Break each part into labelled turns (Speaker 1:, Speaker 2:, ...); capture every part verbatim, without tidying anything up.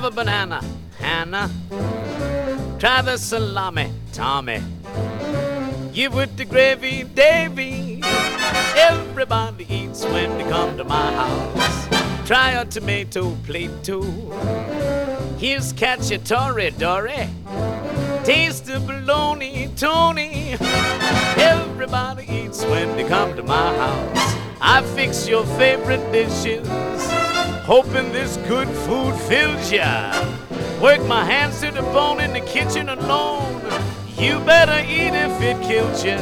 Speaker 1: Have a banana, Hannah. Try the salami, Tommy. Give with the gravy, Davy. Everybody eats when they come to my house. Try a tomato plate too. Here's cacciatore, Dory. Taste the bologna, Tony. Everybody eats when they come to my house. I fix your favorite dishes, hoping this good food fills ya. Work my hands to the bone in the kitchen alone. You better eat if it kills ya.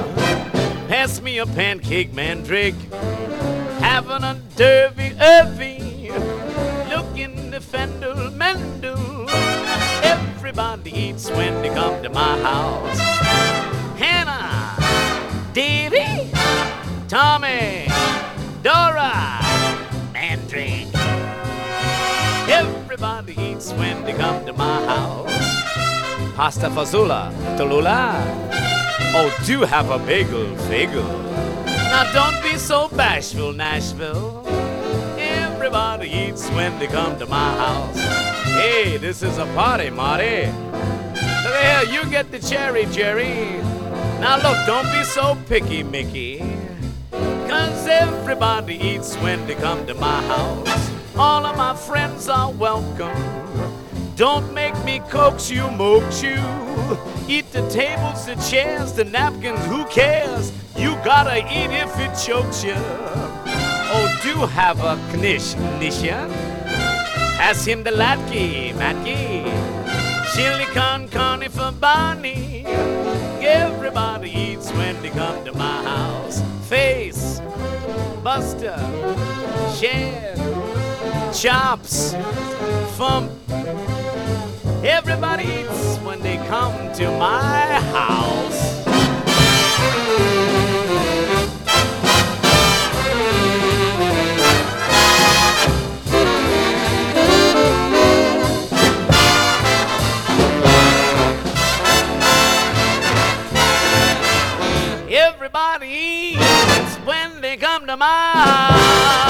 Speaker 1: Pass me a pancake, mandrake. Having a derby, Irvy. Looking the fendel, Mendel. Everybody eats when they come to my house. Hannah, Davy, Tommy, Dora, Mandrake. Everybody eats when they come to my house. Pasta fazola, Tallulah. Oh, do have a bagel, bagel. Now don't be so bashful, Nashville. Everybody eats when they come to my house. Hey, this is a party, Marty. Look here, you get the cherry, Jerry. Now look, don't be so picky, Mickey. Cause everybody eats when they come to my house. All of my friends are welcome. Don't make me coax you, moax you. Eat the tables, the chairs, the napkins, who cares? You gotta eat if it chokes you. Oh, do have a knish, Nisha. Pass him the latke, matke. Chili con carne for Barney. Everybody eats when they come to my house. Face, Buster, Share, Chops, Fump. Everybody eats when they come to my house. Everybody eats when they come to my house.